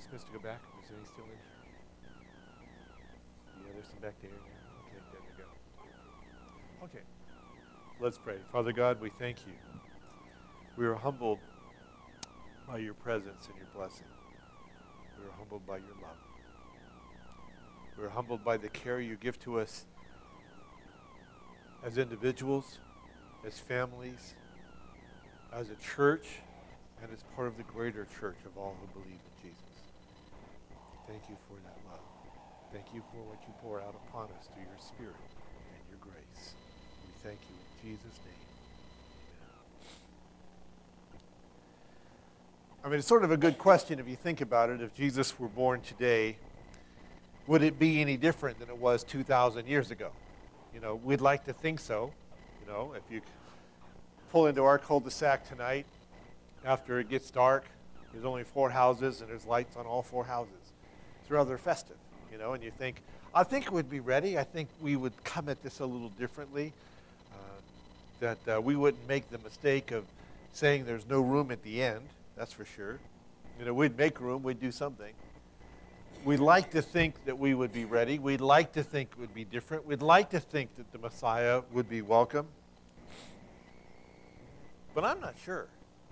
dismissed to go back? Is any still in? Yeah, there's some back there. Okay, there we go. Okay, let's pray. Father God, we thank you. We are humbled by your presence and your blessing. We are humbled by your love. We are humbled by the care you give to us as individuals, as families, as a church, and as part of the greater church of all who believe in Jesus. Thank you for that love. Thank you for what you pour out upon us through your Spirit and your grace. We thank you in Jesus' name. Amen. I mean, it's sort of a good question if you think about it. If Jesus were born today, would it be any different than it was 2,000 years ago? You know, we'd like to think so. You know, if you pull into our cul-de-sac tonight, after it gets dark, there's only 4 houses and there's lights on all 4 houses. It's rather festive, you know, and you think, I think we'd be ready. I think we would come at this a little differently, that we wouldn't make the mistake of saying there's no room at the end, that's for sure. You know, we'd make room, we'd do something. We'd like to think that we would be ready. We'd like to think it would be different. We'd like to think that the Messiah would be welcome. But I'm not sure.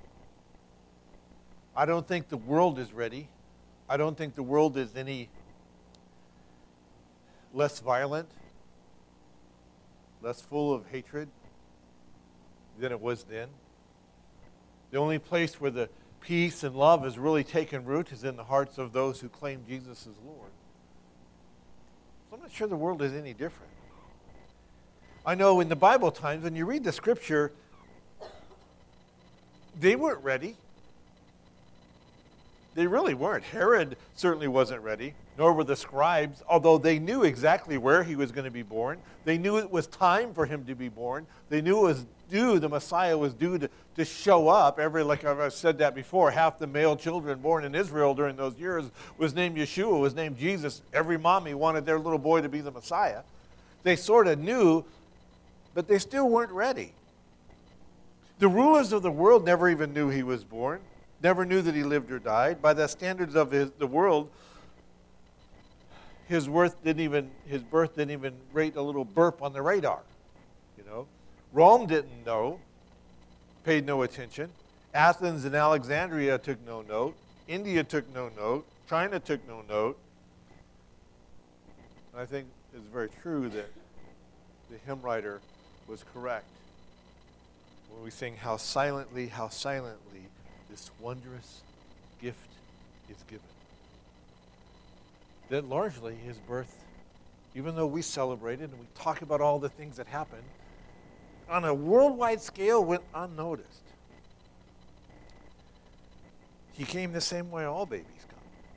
I don't think the world is ready. I don't think the world is any less violent, less full of hatred than it was then. The only place where the peace and love has really taken root is in the hearts of those who claim Jesus as Lord. So I'm not sure the world is any different. I know in the Bible times, when you read the scripture, they weren't ready. They really weren't. Herod certainly wasn't ready, nor were the scribes, although they knew exactly where he was going to be born. They knew it was time for him to be born. They knew it was due, the Messiah was due to show up. Like I've said that before, half the male children born in Israel during those years was named Yeshua, was named Jesus. Every mommy wanted their little boy to be the Messiah. They sort of knew, but they still weren't ready. The rulers of the world never even knew he was born. Never knew that he lived or died. By the standards of the world, his birth didn't even rate a little burp on the radar. You know, Rome didn't know, paid no attention. Athens and Alexandria took no note. India took no note. China took no note. I think it's very true that the hymn writer was correct when we sing, how silently, this wondrous gift is given. That largely his birth, even though we celebrated and we talk about all the things that happened, on a worldwide scale went unnoticed. He came the same way all babies come.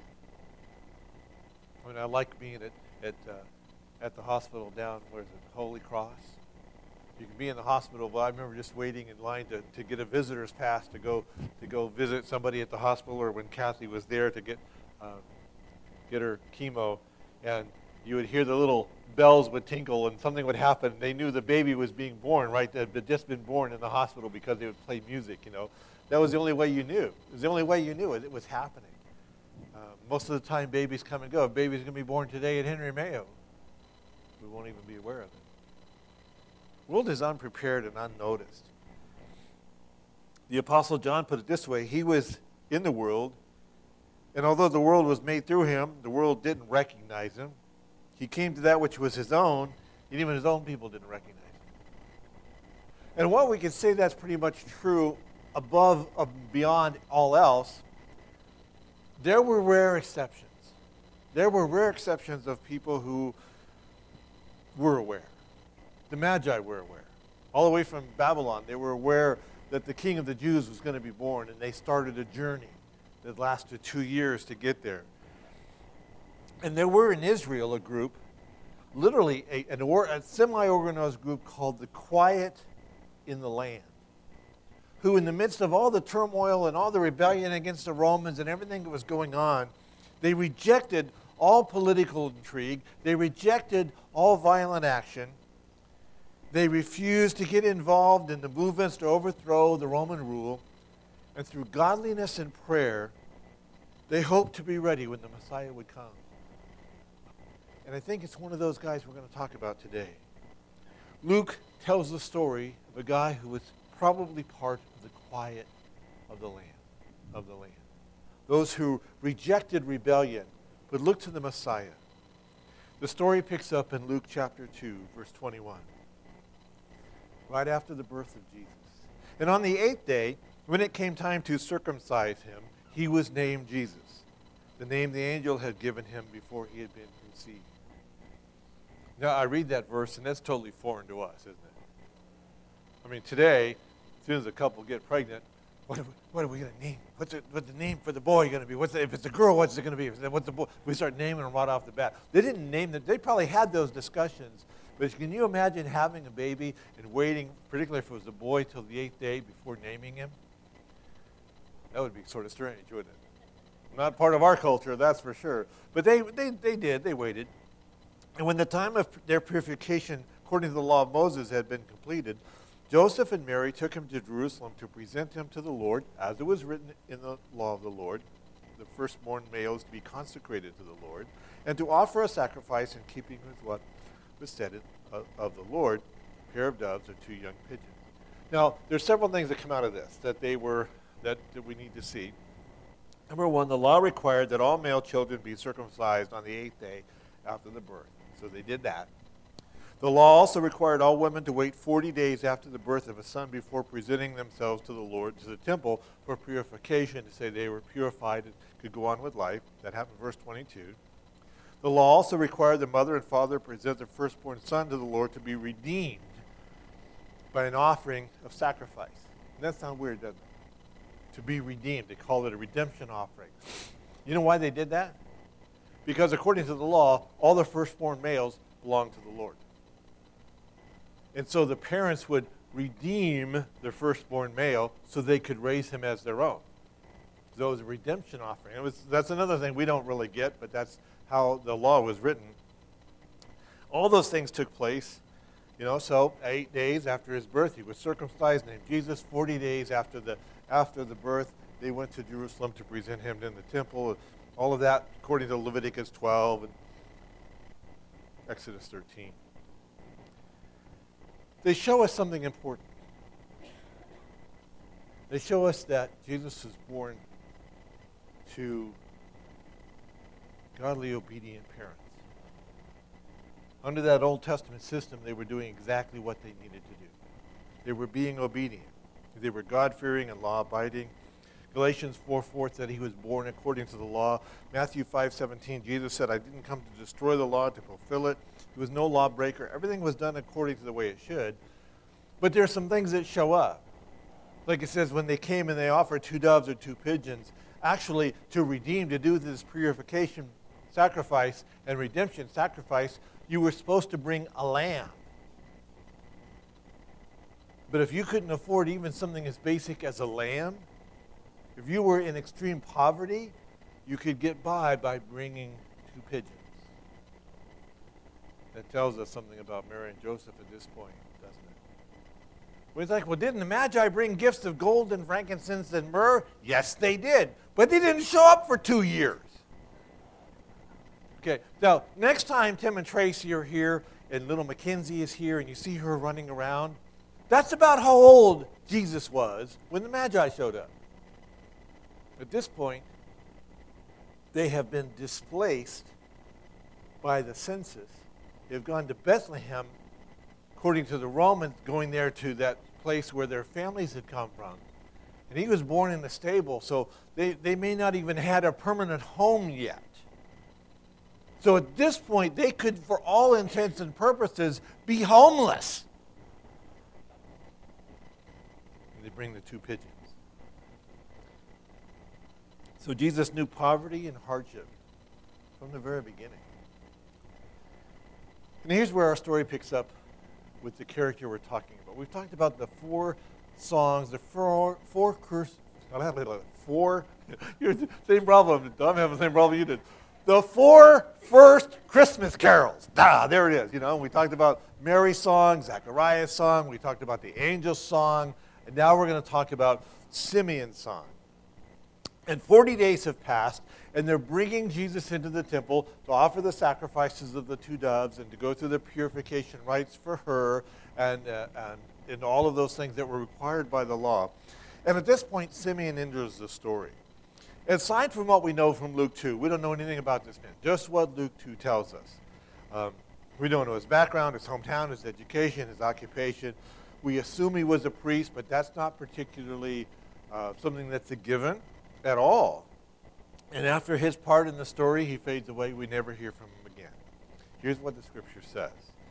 I mean, I like being at the hospital down, where's it, Holy Cross. You can be in the hospital, but I remember just waiting in line to get a visitor's pass to go visit somebody at the hospital, or when Kathy was there to get her chemo, and you would hear the little bells would tinkle and something would happen. They knew the baby was being born, right? That had just been born in the hospital because they would play music, you know. That was the only way you knew. It was the only way you knew it was happening. Most of the time, babies come and go. A baby's going to be born today at Henry Mayo. We won't even be aware of it. The world is unprepared and unnoticed. The Apostle John put it this way: he was in the world, and although the world was made through him, the world didn't recognize him. He came to that which was his own, and even his own people didn't recognize him. And what we can say that's pretty much true above and beyond all else, there were rare exceptions. There were rare exceptions of people who were aware. The Magi were aware. All the way from Babylon, they were aware that the King of the Jews was going to be born, and they started a journey that lasted 2 years to get there. And there were in Israel a group, literally a semi-organized group called the Quiet in the Land, who in the midst of all the turmoil and all the rebellion against the Romans and everything that was going on, they rejected all political intrigue. They rejected all violent action. They refused to get involved in the movements to overthrow the Roman rule. And through godliness and prayer, They hoped to be ready when the Messiah would come. And I think it's one of those guys we're going to talk about today. Luke tells the story of a guy who was probably part of the quiet of the land. Those who rejected rebellion but looked to the Messiah. The story picks up in Luke chapter 2, verse 21. Right after the birth of Jesus. And on the 8th day, when it came time to circumcise him, he was named Jesus, the name the angel had given him before he had been conceived. Now, I read that verse, and that's totally foreign to us, isn't it? I mean, today, as soon as a couple get pregnant, what are we going to name? What's the name for the boy going to be? If it's a girl, what's it going to be? What's the boy? We start naming them right off the bat. They didn't name them. They probably had those discussions. But can you imagine having a baby and waiting, particularly if it was a boy, till the 8th day before naming him? That would be sort of strange, wouldn't it? Not part of our culture, that's for sure. But they did. They waited. And when the time of their purification, according to the law of Moses, had been completed, Joseph and Mary took him to Jerusalem to present him to the Lord, as it was written in the law of the Lord, the firstborn males to be consecrated to the Lord, and to offer a sacrifice in keeping with what was said of the Lord, a pair of doves or 2 young pigeons. Now, there's several things that come out of this that we need to see. Number one, the law required that all male children be circumcised on the 8th day after the birth. So they did that. The law also required all women to wait 40 days after the birth of a son before presenting themselves to the Lord, to the temple, for purification, to say they were purified and could go on with life. That happened in verse 22. The law also required the mother and father present their firstborn son to the Lord to be redeemed by an offering of sacrifice. And that sounds weird, doesn't it? To be redeemed. They call it a redemption offering. You know why they did that? Because according to the law, all the firstborn males belong to the Lord. And so the parents would redeem their firstborn male so they could raise him as their own. So it was a redemption offering. That's another thing we don't really get, but that's how the law was written. All those things took place. So 8 days after his birth, he was circumcised, named Jesus. 40 days after the birth, they went to Jerusalem to present him in the temple. All of that according to Leviticus 12 and Exodus 13. They show us something important. They show us that Jesus was born to godly, obedient parents. Under that Old Testament system, they were doing exactly what they needed to do. They were being obedient. They were God-fearing and law-abiding. Galatians 4:4 said he was born according to the law. Matthew 5:17, Jesus said, I didn't come to destroy the law, to fulfill it. He was no lawbreaker. Everything was done according to the way it should. But there are some things that show up. Like it says, when they came and they offered 2 doves or 2 pigeons, actually to redeem, to do this purification sacrifice and redemption sacrifice, you were supposed to bring a lamb. But if you couldn't afford even something as basic as a lamb, if you were in extreme poverty, you could get by bringing 2 pigeons. That tells us something about Mary and Joseph at this point, doesn't it? Well, it's like, well, didn't the Magi bring gifts of gold and frankincense and myrrh? Yes, they did. But they didn't show up for 2 years. Okay, now, next time Tim and Tracy are here and little Mackenzie is here and you see her running around, that's about how old Jesus was when the Magi showed up. At this point, they have been displaced by the census. They've gone to Bethlehem, according to the Romans, going there to that place where their families had come from. And he was born in a stable, so they may not even had a permanent home yet. So at this point, they could, for all intents and purposes, be homeless. And they bring the 2 pigeons. So Jesus knew poverty and hardship from the very beginning. And here's where our story picks up with the character we're talking about. We've talked about the 4 songs, the four same problem. I'm having the same problem you did. The 4 first Christmas carols. There it is. We talked about Mary's song, Zechariah's song. We talked about the angel's song. And now we're going to talk about Simeon's song. And 40 days have passed, and they're bringing Jesus into the temple to offer the sacrifices of the 2 doves and to go through the purification rites for her and all of those things that were required by the law. And at this point, Simeon enters the story. Aside from what we know from Luke 2, we don't know anything about this man, just what Luke 2 tells us. We don't know his background, his hometown, his education, his occupation. We assume he was a priest, but that's not particularly something that's a given at all. And after his part in the story, he fades away. We never hear from him again. Here's what the scripture says.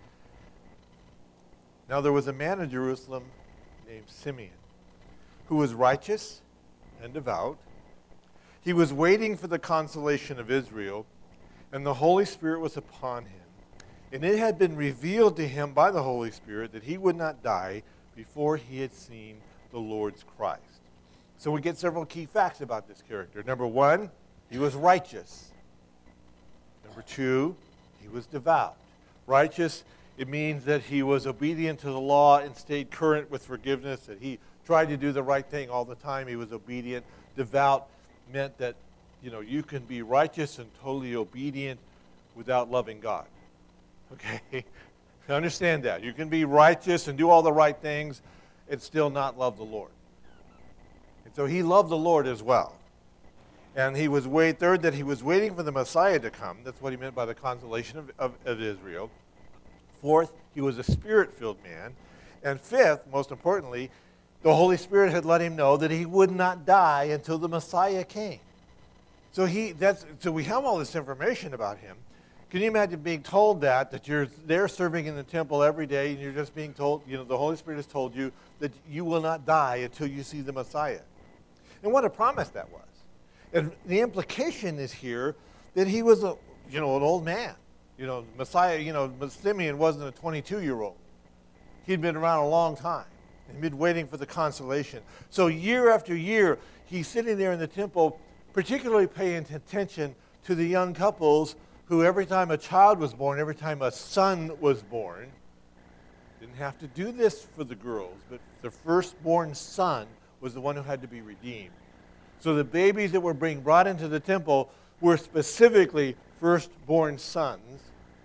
Now there was a man in Jerusalem named Simeon, who was righteous and devout. He was waiting for the consolation of Israel, and the Holy Spirit was upon him. And it had been revealed to him by the Holy Spirit that he would not die before he had seen the Lord's Christ. So we get several key facts about this character. Number 1, he was righteous. Number 2, he was devout. Righteous, it means that he was obedient to the law and stayed current with forgiveness, that he tried to do the right thing all the time. He was obedient. Devout meant that, you can be righteous and totally obedient without loving God. Okay? Understand that. You can be righteous and do all the right things and still not love the Lord. And so he loved the Lord as well. And he was third, that he was waiting for the Messiah to come. That's what he meant by the consolation of Israel. Fourth, he was a Spirit-filled man. And fifth, most importantly, the Holy Spirit had let him know that he would not die until the Messiah came. So we have all this information about him. Can you imagine being told that you're there serving in the temple every day and you're just being told, the Holy Spirit has told you that you will not die until you see the Messiah. And what a promise that was. And the implication is here that he was an old man. Messiah, Simeon wasn't a 22-year-old. He'd been around a long time. He'd been waiting for the consolation. So year after year, he's sitting there in the temple, particularly paying attention to the young couples who every time a child was born, every time a son was born, didn't have to do this for the girls, but the firstborn son was the one who had to be redeemed. So the babies that were being brought into the temple were specifically firstborn sons.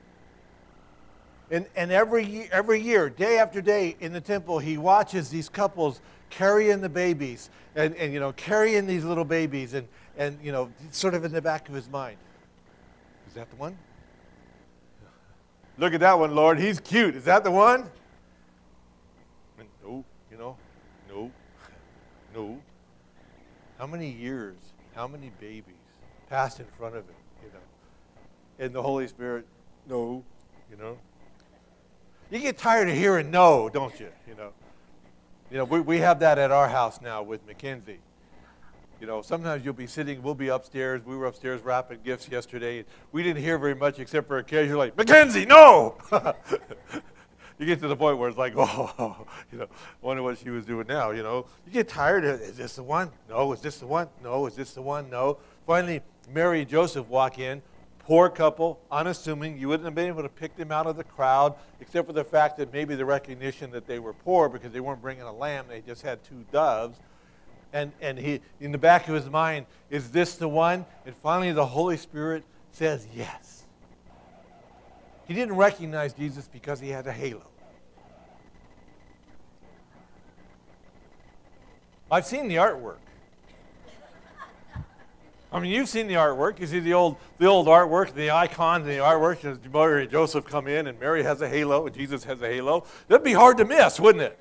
And every year, day after day in the temple, he watches these couples carrying the babies and carrying these little babies and sort of in the back of his mind. Is that the one? Look at that one, Lord. He's cute. Is that the one? No. How many years, how many babies passed in front of him, And the Holy Spirit, no, You get tired of hearing no, don't you? We have that at our house now with Mackenzie. Sometimes we'll be upstairs. We were upstairs wrapping gifts yesterday. We didn't hear very much except for occasionally, Mackenzie, no! You get to the point where it's like, wonder what she was doing now, You get tired of, is this the one? No. Is this the one? No. Is this the one? No. Finally, Mary and Joseph walk in. Poor couple, unassuming. You wouldn't have been able to pick them out of the crowd, except for the fact that maybe the recognition that they were poor because they weren't bringing a lamb. They just had 2 doves. And he, in the back of his mind, is this the one? And finally the Holy Spirit says yes. He didn't recognize Jesus because he had a halo. I've seen the artwork. I mean, you've seen the artwork. You see the old artwork, the icons, the artwork. As Mary and Joseph come in, and Mary has a halo, and Jesus has a halo. That'd be hard to miss, wouldn't it?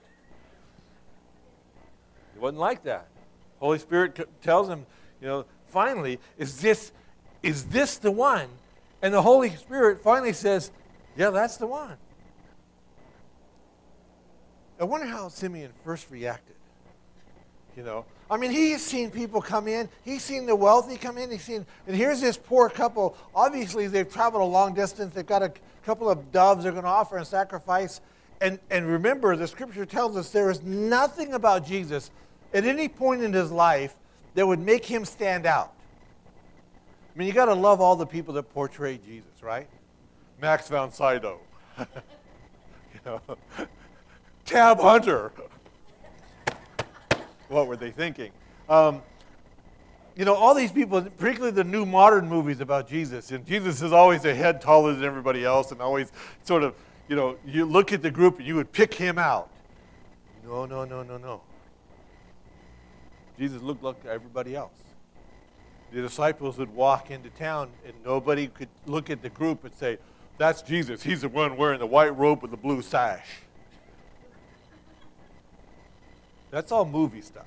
It wasn't like that. Holy Spirit tells him, finally, is this the one? And the Holy Spirit finally says, yeah, that's the one. I wonder how Simeon first reacted. I mean, he's seen people come in. He's seen the wealthy come in. And here's this poor couple. Obviously, they've traveled a long distance. They've got a couple of doves they're going to offer and sacrifice. And remember, the Scripture tells us there is nothing about Jesus at any point in his life that would make him stand out. I mean, you got to love all the people that portray Jesus, right? Max von Sydow. Tab Hunter. What were they thinking? you know, all these people, particularly the new modern movies about Jesus, and Jesus is always a head taller than everybody else and always sort of, you know, you look at the group and you would pick him out. No, no, no, no, no. Jesus looked like everybody else. The disciples would walk into town and nobody could look at the group and say, that's Jesus. He's the one wearing the white robe with the blue sash. That's all movie stuff.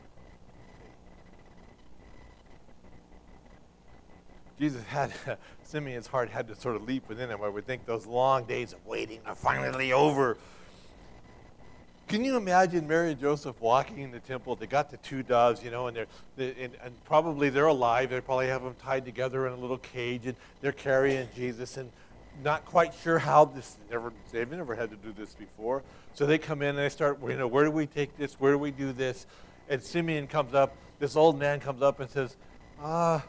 Jesus had, Simeon's heart had to sort of leap within him. I would think those long days of waiting are finally over. Can you imagine Mary and Joseph walking in the temple? They got the two doves, you know, and and probably they're alive. They probably have them tied together in a little cage, and they're carrying Jesus, and not quite sure how this. They've never had to do this before. So they come in and they start, you know, where do we take this? Where do we do this? And Simeon comes up. This old man comes up and says, can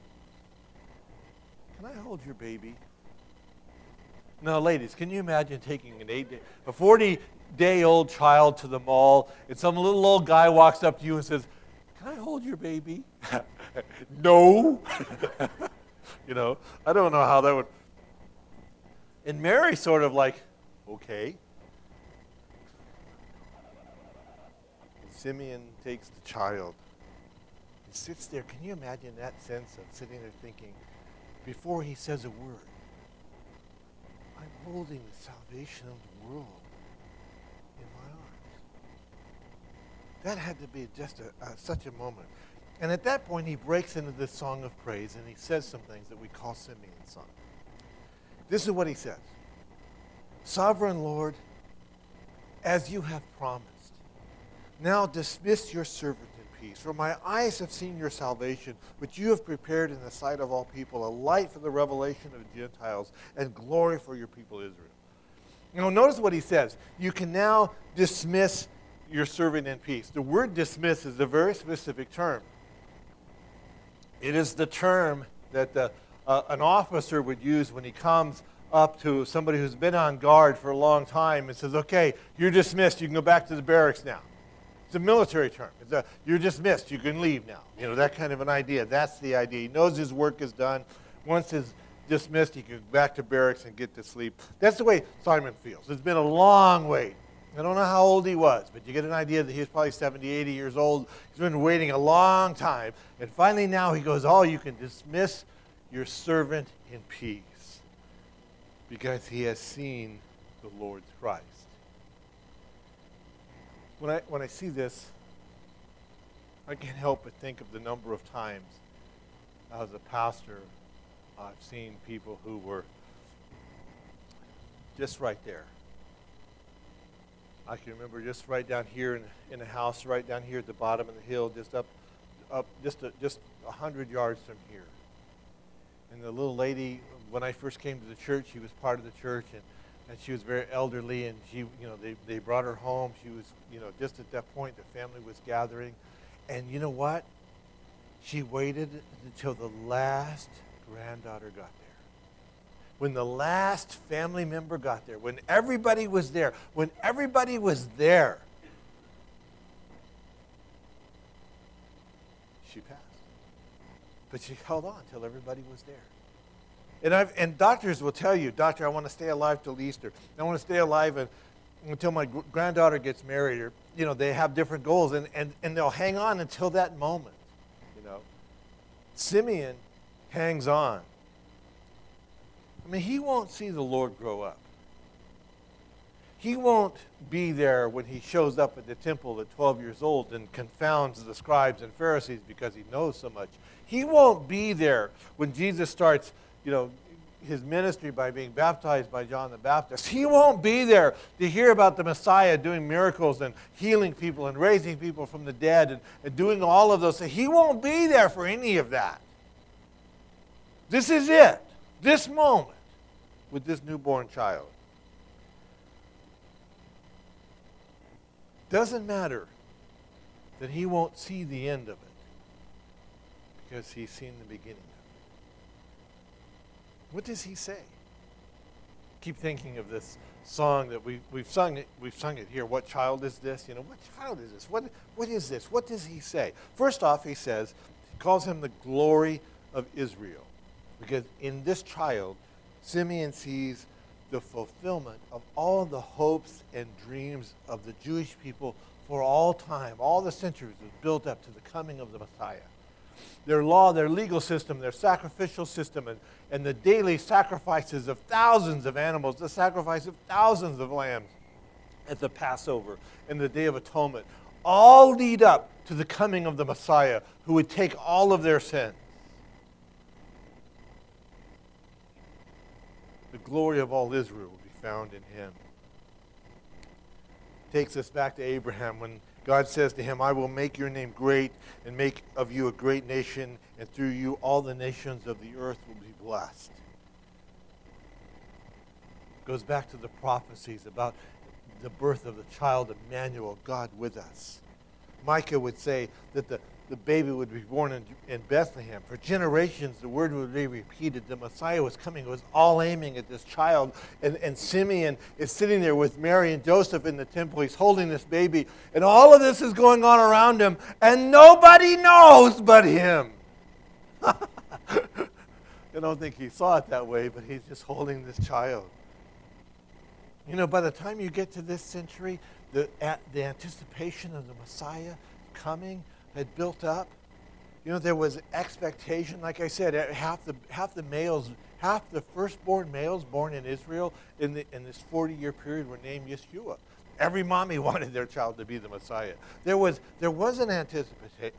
I hold your baby? Now, ladies, can you imagine taking a 40-day-old child to the mall, and some little old guy walks up to you and says, can I hold your baby? No. You know, I don't know how that would. And Mary sort of like, okay. And Simeon takes the child and sits there. Can you imagine that sense of sitting there thinking, before he says a word, I'm holding the salvation of the world in my arms. That had to be just such a moment. And at that point, he breaks into this song of praise, and he says some things that we call Simeon's song. This is what he says. Sovereign Lord, as you have promised, now dismiss your servant in peace. For my eyes have seen your salvation, which you have prepared in the sight of all people, a light for the revelation of the Gentiles, and glory for your people Israel. You know, notice what he says. You can now dismiss your servant in peace. The word dismiss is a very specific term. It is the term that an officer would use when he comes up to somebody who's been on guard for a long time and says, okay, you're dismissed. You can go back to the barracks now. It's a military term. You're dismissed. You can leave now. You know, that kind of an idea. That's the idea. He knows his work is done. Once he's dismissed, he can go back to barracks and get to sleep. That's the way Simon feels. It's been a long wait. I don't know how old he was, but you get an idea that he was probably 70, 80 years old. He's been waiting a long time. And finally now he goes, oh, you can dismiss your servant in peace because he has seen the Lord's Christ. When I see this, I can't help but think of the number of times as a pastor I've seen people who were just right there. I can remember just right down here in the house, right down here at the bottom of the hill, just up just 100 yards from here. And the little lady, when I first came to the church, she was part of the church, and she was very elderly, and she, you know, they brought her home. She was, you know, just at that point, the family was gathering. And you know what? She waited until the last granddaughter got there. When the last family member got there, when everybody was there, she passed. But she held on until everybody was there. And doctors will tell you, doctor, I want to stay alive till Easter. I want to stay alive until my granddaughter gets married. Or, you know, they have different goals, and they'll hang on until that moment. You know, Simeon hangs on. I mean, he won't see the Lord grow up. He won't be there when he shows up at the temple at 12 years old and confounds the scribes and Pharisees because he knows so much. He won't be there when Jesus starts, you know, his ministry by being baptized by John the Baptist. He won't be there to hear about the Messiah doing miracles and healing people and raising people from the dead and doing all of those things. He won't be there for any of that. This is it. This moment with this newborn child. Doesn't matter that he won't see the end of it because he's seen the beginning of it. What does he say? Keep thinking of this song that we've sung it here. What child is this? You know, what child is this? What is this? What does he say? First off, he says, calls him the glory of Israel. Because in this child, Simeon sees the fulfillment of all the hopes and dreams of the Jewish people for all time. All the centuries was built up to the coming of the Messiah. Their law, their legal system, their sacrificial system, and the daily sacrifices of thousands of animals, the sacrifice of thousands of lambs at the Passover and the Day of Atonement, all lead up to the coming of the Messiah who would take all of their sins. The glory of all Israel will be found in him. Takes us back to Abraham when God says to him, I will make your name great and make of you a great nation, and through you all the nations of the earth will be blessed. Goes back to the prophecies about the birth of the child Emmanuel, God with us. Micah would say that the baby would be born in Bethlehem. For generations, the word would be repeated. The Messiah was coming. It was all aiming at this child. And Simeon is sitting there with Mary and Joseph in the temple. He's holding this baby. And all of this is going on around him. And nobody knows but him. I don't think he saw it that way, but he's just holding this child. You know, by the time you get to this century, the anticipation of the Messiah coming had built up. You know, there was expectation. Like I said, half the males, half the firstborn males born in Israel in this 40-year period were named Yeshua. Every mommy wanted their child to be the Messiah. There was an anticipation.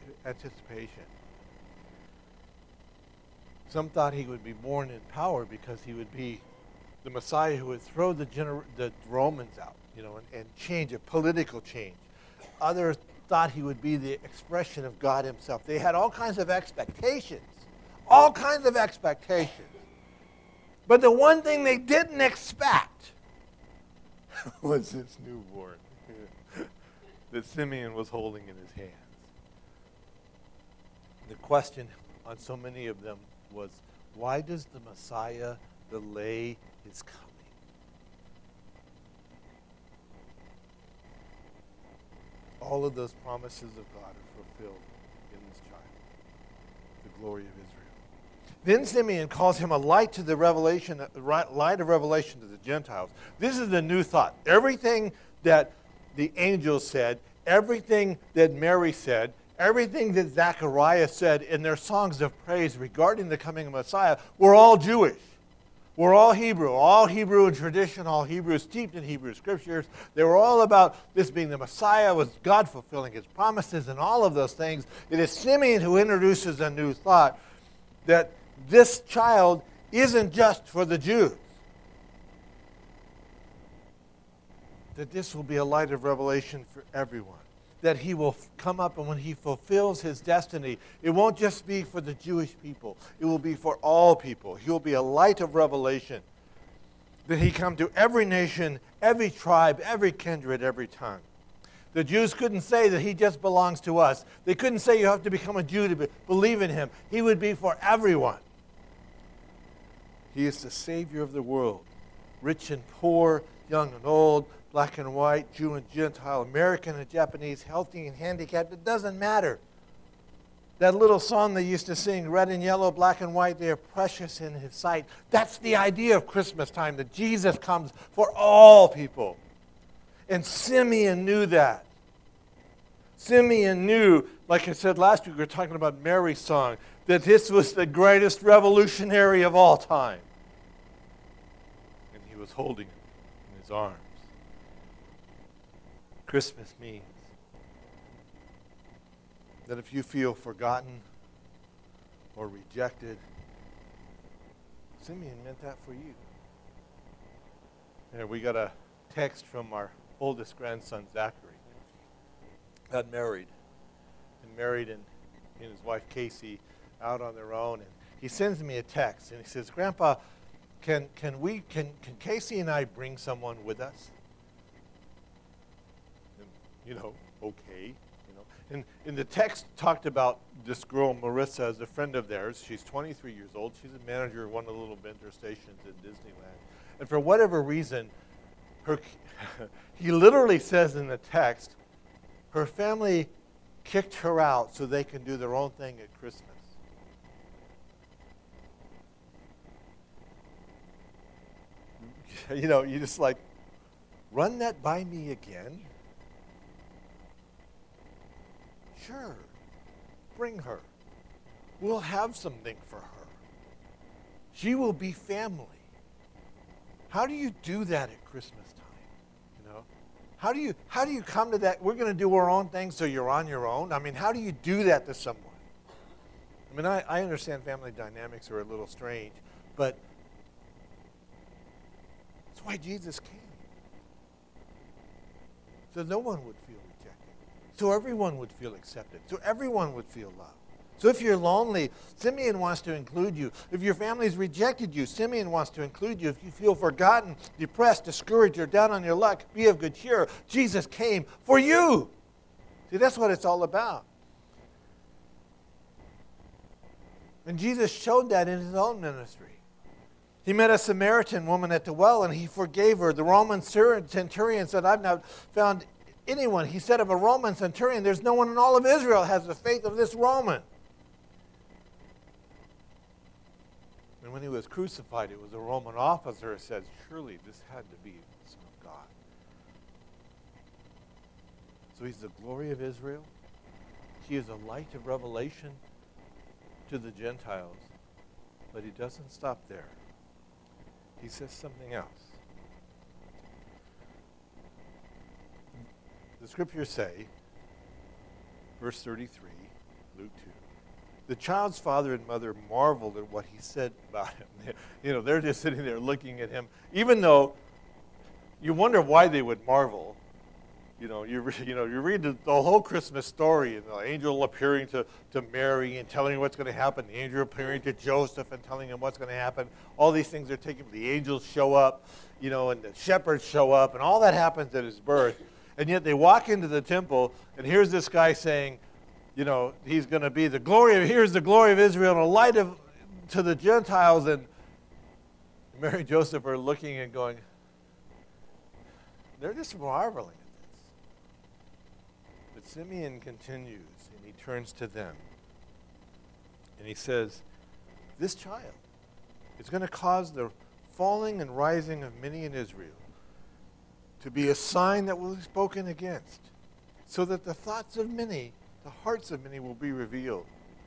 Some thought he would be born in power because he would be the Messiah who would throw the Romans out, you know, and change, a political change. Others thought he would be the expression of God himself. They had all kinds of expectations. All kinds of expectations. But the one thing they didn't expect was this newborn that Simeon was holding in his hands. The question on so many of them was, why does the Messiah delay his coming? All of those promises of God are fulfilled in this child, the glory of Israel. Then Simeon calls him a light to the revelation, light of revelation to the Gentiles. This is the new thought. Everything that the angels said, everything that Mary said, everything that Zechariah said in their songs of praise regarding the coming of Messiah were all Jewish. We're all Hebrew in tradition, all Hebrew, steeped in Hebrew scriptures. They were all about this being the Messiah, was God fulfilling his promises and all of those things. It is Simeon who introduces a new thought that this child isn't just for the Jews. That this will be a light of revelation for everyone. That he will come up, and when he fulfills his destiny, it won't just be for the Jewish people. It will be for all people. He will be a light of revelation. That he come to every nation, every tribe, every kindred, every tongue. The Jews couldn't say that he just belongs to us. They couldn't say you have to become a Jew to believe in him. He would be for everyone. He is the Savior of the world. Rich and poor, young and old, black and white, Jew and Gentile, American and Japanese, healthy and handicapped, it doesn't matter. That little song they used to sing, red and yellow, black and white, they are precious in his sight. That's the idea of Christmas time, that Jesus comes for all people. And Simeon knew that. Simeon knew, like I said last week, we were talking about Mary's song, that this was the greatest revolutionary of all time. And he was holding him in his arms. Christmas means that if you feel forgotten or rejected, Simeon meant that for you. And we got a text from our oldest grandson, Zachary. Got married. And his wife, Casey, out on their own. And he sends me a text, and he says, Grandpa, can Casey and I bring someone with us? Okay, And the text talked about this girl, Marissa, as a friend of theirs. She's 23 years old. She's a manager of one of the little vendor stations at Disneyland. And for whatever reason, he literally says in the text, her family kicked her out so they can do their own thing at Christmas. You know, you just like, run that by me again? Sure. Bring her. We'll have something for her. She will be family. How do you do that at Christmas time? You know? How do you come to that? We're going to do our own thing so you're on your own? I mean, how do you do that to someone? I mean, I understand family dynamics are a little strange, but that's why Jesus came. So no one would feel rejected. So everyone would feel accepted. So everyone would feel loved. So if you're lonely, Simeon wants to include you. If your family's rejected you, Simeon wants to include you. If you feel forgotten, depressed, discouraged, or down on your luck, be of good cheer. Jesus came for you. See, that's what it's all about. And Jesus showed that in his own ministry. He met a Samaritan woman at the well, and he forgave her. The Roman centurion said, I've not found anyone. He said of a Roman centurion, there's no one in all of Israel has the faith of this Roman. And when he was crucified, it was a Roman officer who said, surely this had to be the Son of God. So he's the glory of Israel. He is a light of revelation to the Gentiles. But he doesn't stop there. He says something else. The scriptures say, verse 33, Luke 2, the child's father and mother marveled at what he said about him. You know, they're just sitting there looking at him, even though you wonder why they would marvel. You know, you read the whole Christmas story, and the angel appearing to Mary and telling her what's going to happen, the angel appearing to Joseph and telling him what's going to happen. All these things are taken. The angels show up, you know, and the shepherds show up, and all that happens at his birth. And yet they walk into the temple, and here's this guy saying, you know, he's going to be here's the glory of Israel, and a light to the Gentiles. And Mary and Joseph are looking and going, they're just marveling. But Simeon continues, and he turns to them, and he says, this child is going to cause the falling and rising of many in Israel to be a sign that will be spoken against, so that the thoughts of many, the hearts of many will be revealed.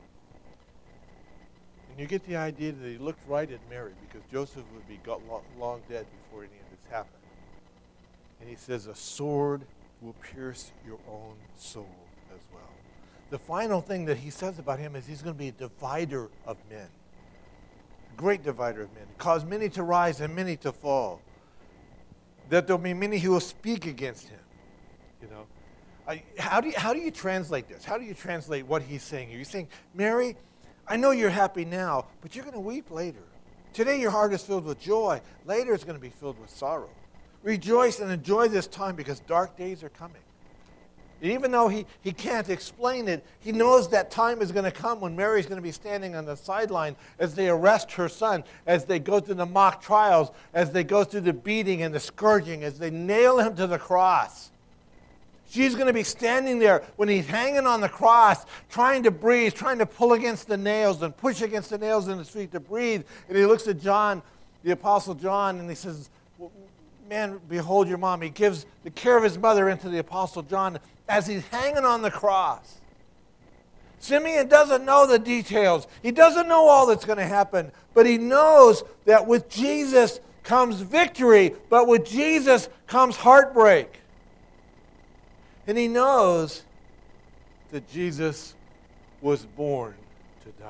And you get the idea that he looked right at Mary, because Joseph would be long dead before any of this happened. And he says, a sword will pierce your own soul as well. The final thing that he says about him is he's going to be a divider of men. A great divider of men. Cause many to rise and many to fall. That there'll be many who will speak against him. You know, how do you translate this? How do you translate what he's saying here? He's saying, Mary, I know you're happy now, but you're going to weep later. Today your heart is filled with joy. Later it's going to be filled with sorrow. Rejoice and enjoy this time, because dark days are coming. And even though he can't explain it, he knows that time is going to come when Mary's going to be standing on the sideline as they arrest her son, as they go through the mock trials, as they go through the beating and the scourging, as they nail him to the cross. She's going to be standing there when he's hanging on the cross, trying to breathe, trying to pull against the nails and push against the nails in his feet to breathe. And he looks at John, the Apostle John, and he says, man, behold your mom. He gives the care of his mother into the Apostle John as he's hanging on the cross. Simeon doesn't know the details. He doesn't know all that's going to happen, but he knows that with Jesus comes victory, but with Jesus comes heartbreak. And he knows that Jesus was born to die.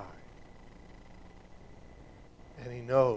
And he knows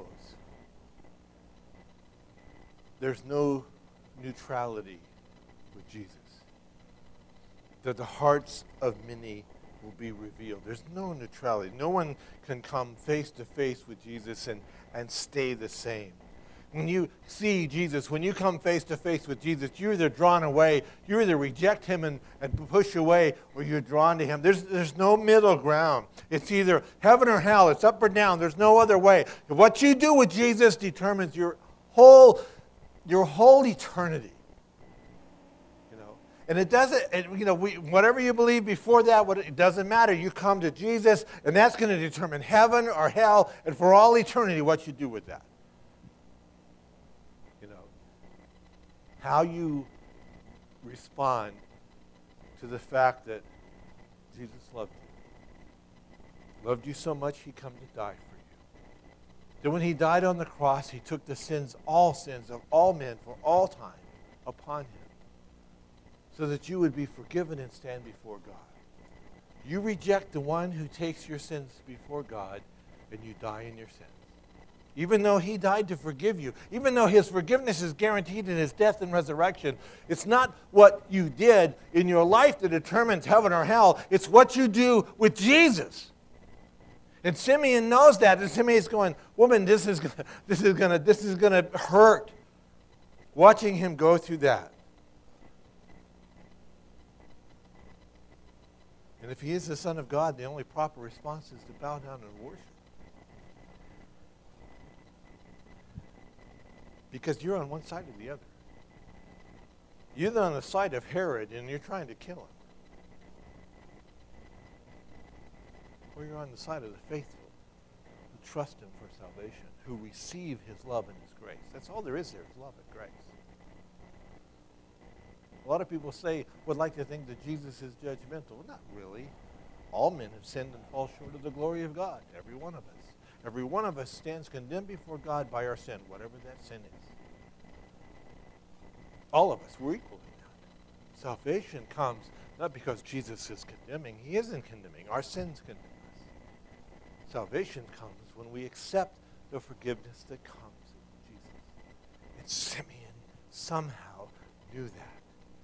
there's no neutrality with Jesus. That the hearts of many will be revealed. There's no neutrality. No one can come face to face with Jesus and stay the same. When you see Jesus, when you come face to face with Jesus, you're either drawn away, you either reject him and push away, or you're drawn to him. There's no middle ground. It's either heaven or hell. It's up or down. There's no other way. What you do with Jesus determines your whole eternity. You know, And it doesn't, whatever you believe before that, it doesn't matter. You come to Jesus, and that's going to determine heaven or hell, and for all eternity, what you do with that. How you respond to the fact that Jesus loved you. Loved you so much, he came to die for you. That when he died on the cross, he took the sins, all sins of all men for all time upon him, so that you would be forgiven and stand before God. You reject the one who takes your sins before God, and you die in your sins. Even though he died to forgive you, even though his forgiveness is guaranteed in his death and resurrection, it's not what you did in your life that determines heaven or hell. It's what you do with Jesus. And Simeon knows that, and Simeon's going, woman, this is gonna hurt. Watching him go through that. And if he is the Son of God, the only proper response is to bow down and worship. Because you're on one side or the other. You're on the side of Herod and you're trying to kill him. Or you're on the side of the faithful who trust him for salvation, who receive his love and his grace. That's all there is love and grace. A lot of people would like to think that Jesus is judgmental. Well, not really. All men have sinned and fall short of the glory of God, every one of us. Every one of us stands condemned before God by our sin, whatever that sin is. All of us, we're equal in that. Salvation comes not because Jesus is condemning. He isn't condemning. Our sins condemn us. Salvation comes when we accept the forgiveness that comes in Jesus. And Simeon somehow knew that.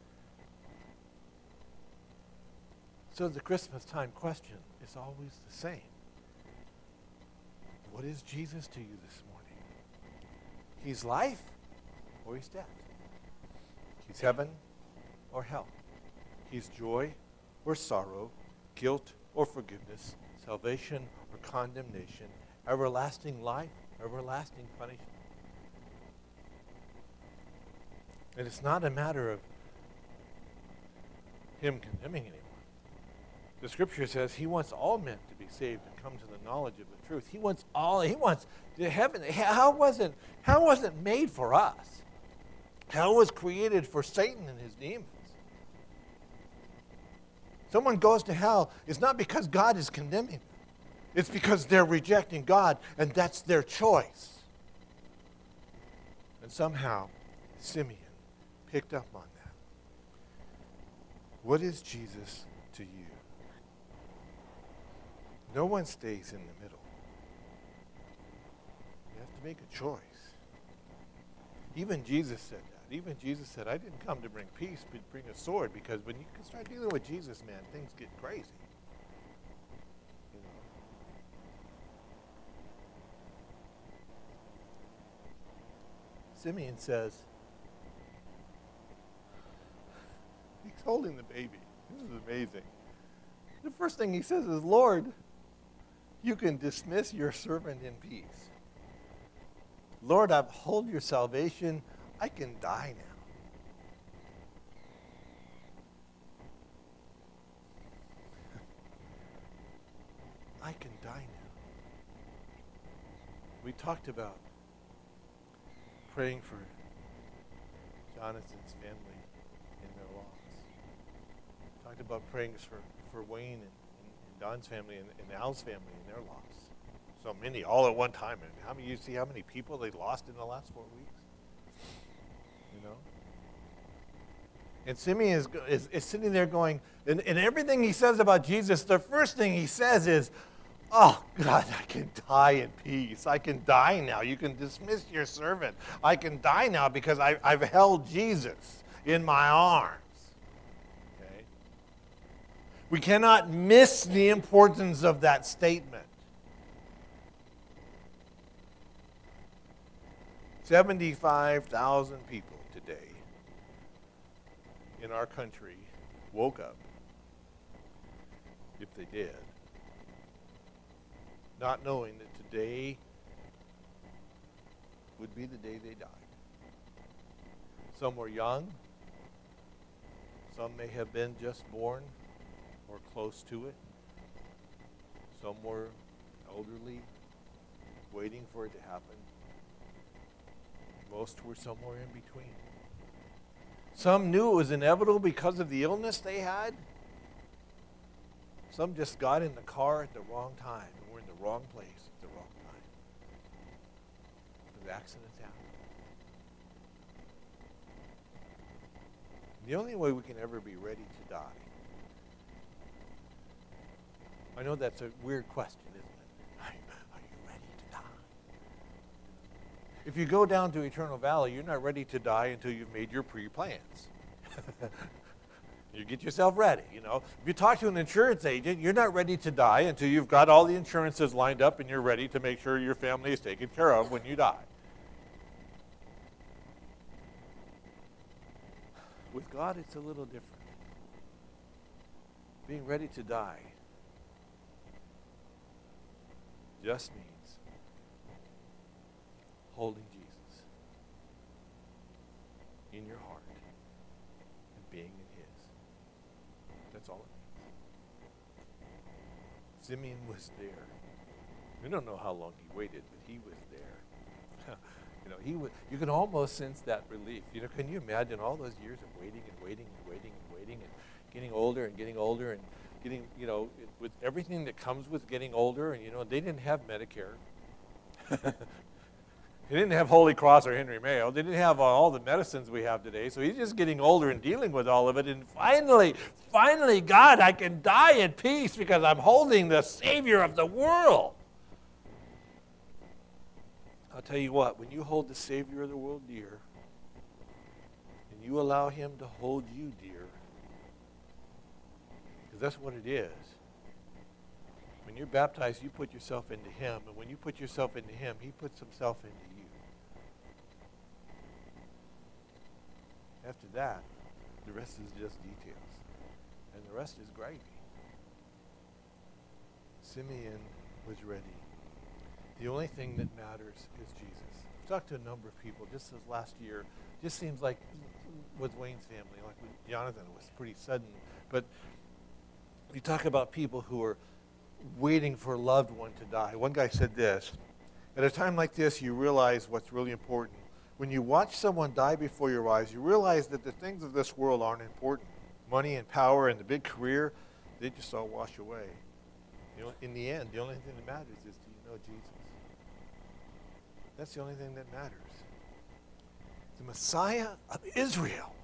So the Christmas time question is always the same. What is Jesus to you this morning? He's life or he's death. He's heaven or hell. He's joy or sorrow, guilt or forgiveness, salvation or condemnation, everlasting life, everlasting punishment. And it's not a matter of him condemning anyone. The scripture says he wants all men to be saved and come to the knowledge of the truth. He wants the heaven. Hell wasn't made for us. Hell was created for Satan and his demons. Someone goes to hell, it's not because God is condemning them. It's because they're rejecting God, and that's their choice. And somehow, Simeon picked up on that. What is Jesus to you? No one stays in the middle. You have to make a choice. Even Jesus said that. Even Jesus said, I didn't come to bring peace, but bring a sword, because when you can start dealing with Jesus, man, things get crazy. You know. Simeon says, he's holding the baby. This is amazing. The first thing he says is, Lord, you can dismiss your servant in peace. Lord, I behold your salvation. I can die now. I can die now. We talked about praying for Jonathan's family in their loss. Talked about praying for Wayne and Don's family and Al's family and their loss. So many, all at one time. And you see how many people they lost in the last 4 weeks? You know? And Simeon is sitting there going, and everything he says about Jesus, the first thing he says is, oh, God, I can die in peace. I can die now. You can dismiss your servant. I can die now because I've held Jesus in my arms. Okay? We cannot miss the importance of that statement. 75,000 people today in our country woke up, if they did, not knowing that today would be the day they died. Some were young, Some may have been just born or close to it. Some were elderly, waiting for it to happen. Most were somewhere in between. Some knew it was inevitable because of the illness they had. Some just got in the car at the wrong time and were in the wrong place at the wrong time. Because accidents happen. The only way we can ever be ready to die. I know that's a weird question, isn't it? Are you ready to die? If you go down to Eternal Valley, you're not ready to die until you've made your pre-plans. You get yourself ready, you know. If you talk to an insurance agent, you're not ready to die until you've got all the insurances lined up and you're ready to make sure your family is taken care of when you die. With God, it's a little different. Being ready to die just means holding Jesus in your heart and being in his. That's all it means. Simeon was there. We don't know how long he waited, but he was there. You know, you can almost sense that relief. You know, can you imagine all those years of waiting and waiting and waiting and waiting and getting older and getting older and getting, you know, with everything that comes with getting older. And, you know, they didn't have Medicare. They didn't have Holy Cross or Henry Mayo. They didn't have all the medicines we have today. So he's just getting older and dealing with all of it. And finally, God, I can die at peace because I'm holding the Savior of the world. I'll tell you what, when you hold the Savior of the world dear, and you allow him to hold you dear, because that's what it is. When you're baptized, you put yourself into him, and when you put yourself into him, he puts himself into you. After that, the rest is just details, and the rest is gravy. Simeon was ready. The only thing that matters is Jesus. I've talked to a number of people just this last year. Just seems like with Wayne's family, like with Jonathan, it was pretty sudden. But you talk about people who are waiting for a loved one to die. One guy said this, at a time like this, you realize what's really important. When you watch someone die before your eyes, you realize that the things of this world aren't important. Money and power and the big career, they just all wash away. You know, in the end, the only thing that matters is, do you know Jesus? That's the only thing that matters. The Messiah of Israel.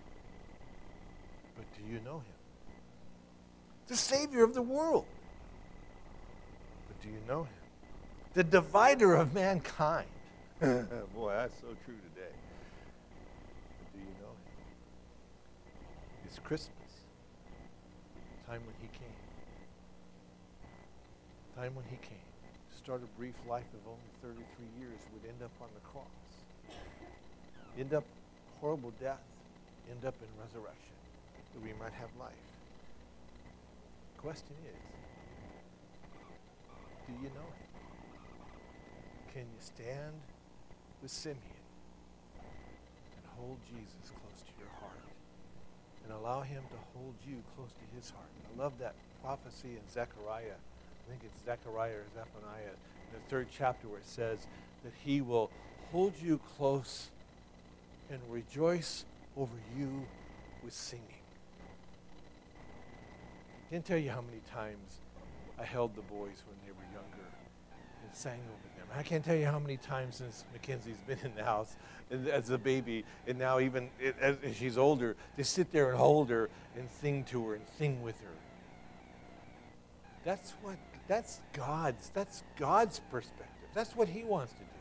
But do you know him? The Savior of the world. But do you know him? The divider of mankind. Boy, that's so true today. But do you know him? It's Christmas. Time when he came. Time when he came. Start a brief life of only 33 years, would end up on the cross. End up horrible death. End up in resurrection, that we might have life. The question is, do you know him? Can you stand with Simeon and hold Jesus close to your heart and allow him to hold you close to his heart? I love that prophecy in Zechariah. I think it's Zechariah or Zephaniah in the 3rd chapter where it says that he will hold you close and rejoice over you with singing. I can't tell you how many times I held the boys when they were younger and sang over them. I can't tell you how many times since Mackenzie's been in the house as a baby, and now even as she's older, to sit there and hold her and sing to her and sing with her. That's God's perspective. That's what he wants to do.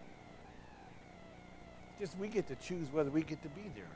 Just we get to choose whether we get to be there or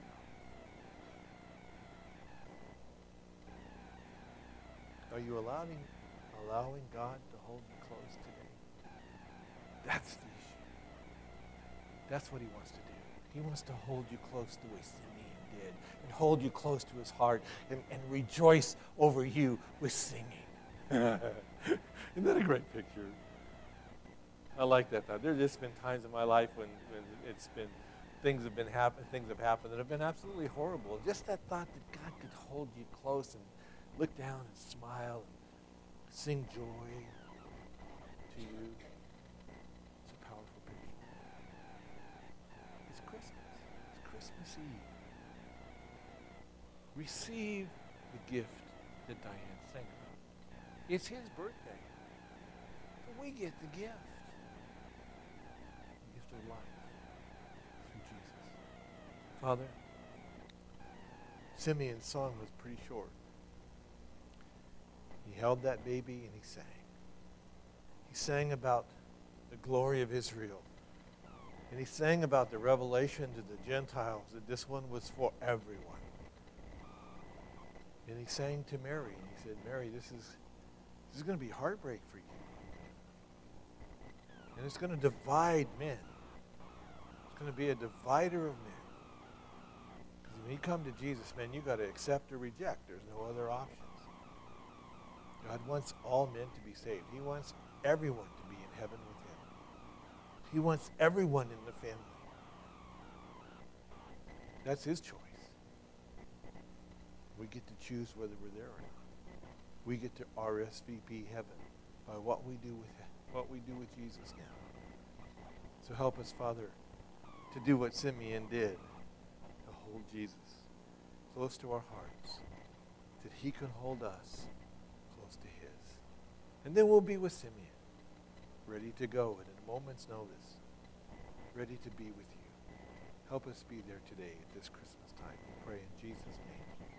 not. Are you allowing God to hold you close today? That's the issue. That's what he wants to do. He wants to hold you close the way Simeon did, and hold you close to his heart, and rejoice over you with singing. Isn't that a great picture? I like that. There have just been times in my life when it's been things have happened that have been absolutely horrible. Just that thought that God could hold you close and look down and smile and sing joy to you. It's a powerful picture. It's Christmas. It's Christmas Eve. Receive the gift that Diane sang about. It's his birthday. But we get the gift. The gift of life through Jesus. Father, Simeon's song was pretty short. He held that baby and he sang. He sang about the glory of Israel. And he sang about the revelation to the Gentiles that this one was for everyone. And he sang to Mary, and he said, Mary, this is going to be heartbreak for you. And it's going to divide men. It's going to be a divider of men. Because when you come to Jesus, man, you got to accept or reject. There's no other options. God wants all men to be saved. He wants everyone to be in heaven with him. He wants everyone in the family. That's his choice. We get to choose whether we're there or not. We get to RSVP heaven by what we do with Jesus now. So help us, Father, to do what Simeon did, to hold Jesus close to our hearts, that he can hold us close to his. And then we'll be with Simeon, ready to go at a moment's notice, ready to be with you. Help us be there today at this Christmas time. We pray in Jesus' name.